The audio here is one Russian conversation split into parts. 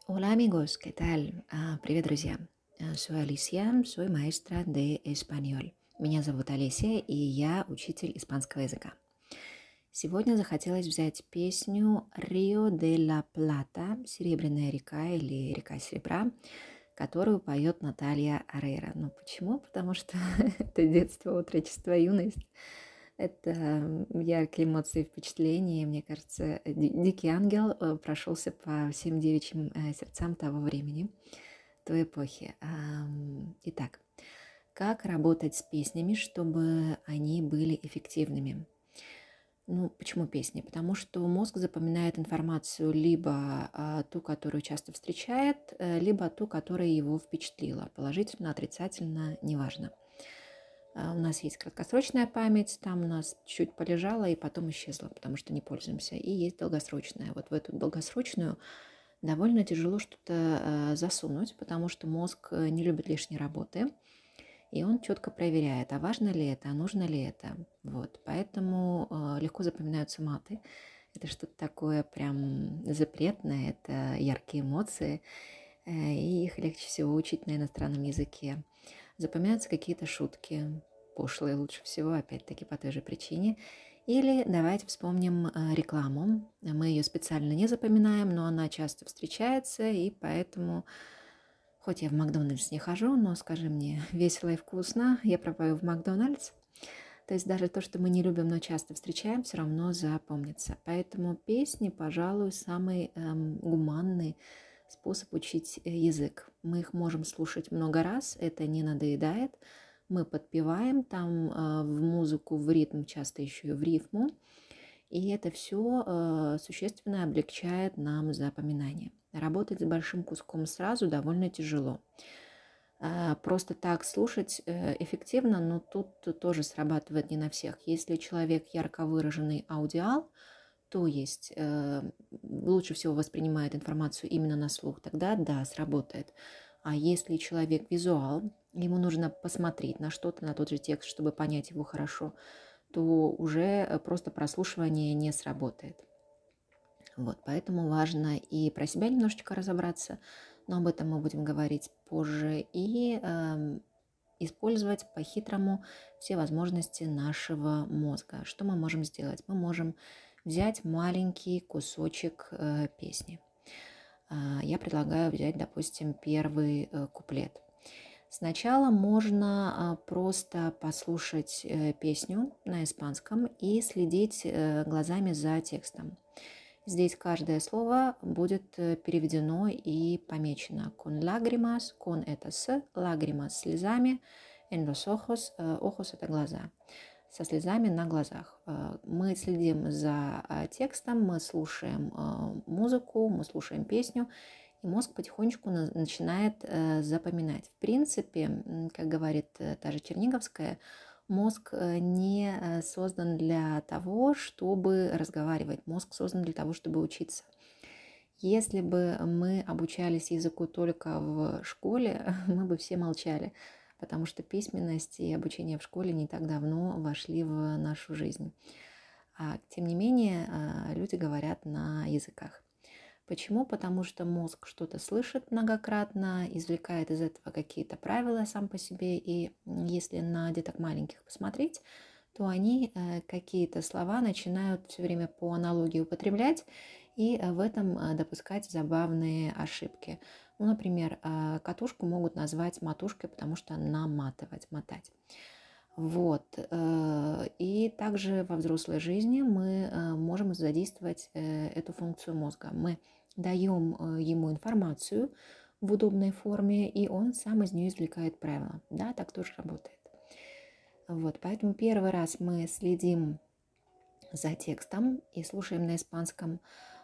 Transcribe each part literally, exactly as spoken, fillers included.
Hola amigos, ¿qué tal? Ah, Привет, друзья. А, Soy Alicia, soy maestra de español. Меня зовут Алисия, и я учитель испанского языка. Сегодня захотелось взять песню «Рио де ла Плата», «Серебряная река» или «Река серебра», которую поет Наталья Орейро. Ну почему? Потому что это детство, отрочество, юность. Это м, яркие эмоции и впечатления. Мне кажется, Ди- «Дикий ангел» э, прошелся по всем девичьим э, сердцам того времени, той эпохи. Ам, Итак, как работать с песнями, чтобы они были эффективными? Ну, почему песни? Потому что мозг запоминает информацию либо а, ту, которую часто встречает, э, либо ту, которая его впечатлила. Положительно, отрицательно, неважно. А, У нас есть краткосрочная память, там у нас чуть полежала и потом исчезла, потому что не пользуемся. И есть долгосрочная. Вот в эту долгосрочную довольно тяжело что-то э, засунуть, потому что мозг э, не любит лишней работы. И он четко проверяет, а важно ли это, а нужно ли это. Вот. Поэтому э, легко запоминаются маты. Это что-то такое прям запретное, это яркие эмоции, э, и их легче всего учить на иностранном языке. Запоминаются какие-то шутки, пошлые лучше всего, опять-таки по той же причине. Или давайте вспомним э, рекламу. Мы ее специально не запоминаем, но она часто встречается, и поэтому, хоть я в Макдональдс не хожу, но скажи мне, весело и вкусно, я пропою в Макдональдс. То есть даже то, что мы не любим, но часто встречаем, все равно запомнится. Поэтому песни, пожалуй, самый эм, гуманный способ учить э, язык. Мы их можем слушать много раз, это не надоедает. Мы подпеваем там э, в музыку, в ритм, часто еще и в рифму. И это все э, существенно облегчает нам запоминание. Работать с большим куском сразу довольно тяжело. А, Просто так слушать э, эффективно, но тут тоже срабатывает не на всех. Если человек ярко выраженный аудиал, то есть э, лучше всего воспринимает информацию именно на слух, тогда да, сработает. А если человек визуал, ему нужно посмотреть на что-то, на тот же текст, чтобы понять его хорошо, то уже э, просто прослушивание не сработает. Вот, поэтому важно и про себя немножечко разобраться, но об этом мы будем говорить позже, и эм, использовать по-хитрому все возможности нашего мозга. Что мы можем сделать? Мы можем взять маленький кусочек э, песни. А, Я предлагаю взять, допустим, первый э, куплет. Сначала можно а, просто послушать э, песню на испанском и следить э, глазами за текстом. Здесь каждое слово будет э, переведено и помечено. Con lágrimas, con это с, lágrimas слезами, en los ojos, э, ojos это глаза, со слезами на глазах. Э, Мы следим за э, текстом, мы слушаем э, музыку, мы слушаем песню, и мозг потихонечку на- начинает э, запоминать. В принципе, м, как говорит э, та же Черниговская, мозг э, не э, создан для того, чтобы разговаривать. Мозг создан для того, чтобы учиться. Если бы мы обучались языку только в школе, мы бы все молчали, потому что письменность и обучение в школе не так давно вошли в нашу жизнь. А, тем не менее, а, люди говорят на языках. Почему? Потому что мозг что-то слышит многократно, извлекает из этого какие-то правила сам по себе. И если на деток маленьких посмотреть, то они э, какие-то слова начинают все время по аналогии употреблять и э, в этом э, допускать забавные ошибки. Ну, например, э, катушку могут назвать матушкой, потому что наматывать, мотать. Вот. э, И также во взрослой жизни мы э, можем задействовать э, эту функцию мозга. Мы даем э, ему информацию в удобной форме, и он сам из нее извлекает правила. Да, так тоже работает. Вот, поэтому первый раз мы следим за текстом и слушаем на испанском.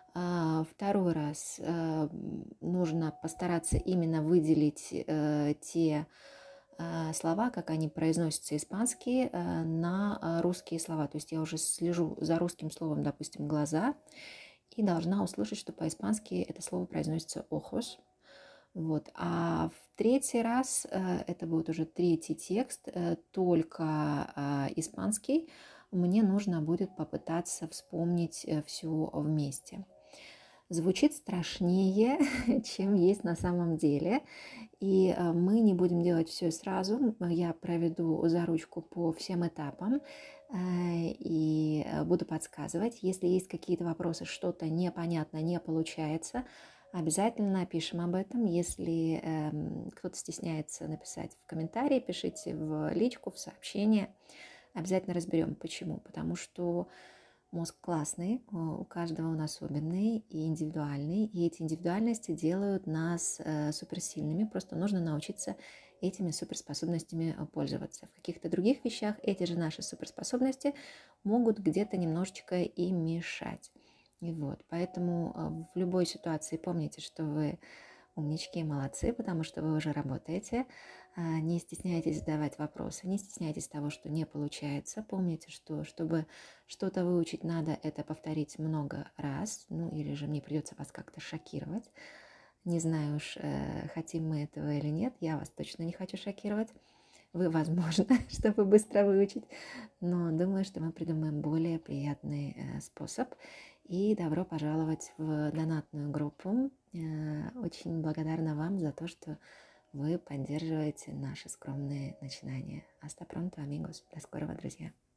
А Второй раз э, нужно постараться именно выделить э, те э, слова, как они произносятся испанские, э, на э, русские слова. То есть я уже слежу за русским словом, допустим, глаза, и должна услышать, что по-испански это слово произносится ojos. Вот. А в третий раз, э, это будет уже третий текст, э, только э, испанский, мне нужно будет попытаться вспомнить все вместе. звучит страшнее, чем есть на самом деле. И мы не будем делать все сразу. Я проведу за ручку по всем этапам и буду подсказывать. Если есть какие-то вопросы, что-то непонятно, не получается, обязательно пишем об этом. Если э, кто-то стесняется написать в комментарии, пишите в личку, в сообщение. Обязательно разберем, почему. Потому что мозг классный, у каждого он особенный и индивидуальный. И эти индивидуальности делают нас э, суперсильными. Просто нужно научиться этими суперспособностями пользоваться. В каких-то других вещах эти же наши суперспособности могут где-то немножечко и мешать. И вот, поэтому в любой ситуации помните, что вы умнички и молодцы, потому что вы уже работаете. Не стесняйтесь задавать вопросы, не стесняйтесь того, что не получается. Помните, что чтобы что-то выучить, надо это повторить много раз, ну или же мне придется вас как-то шокировать. Не знаю уж, хотим мы этого или нет, я вас точно не хочу шокировать. Вы, возможно, чтобы быстро выучить, но думаю, что мы придумаем более приятный э, способ. И добро пожаловать в донатную группу. Э, очень благодарна вам за то, что вы поддерживаете наши скромные начинания. Hasta pronto, amigos. До скорого, друзья.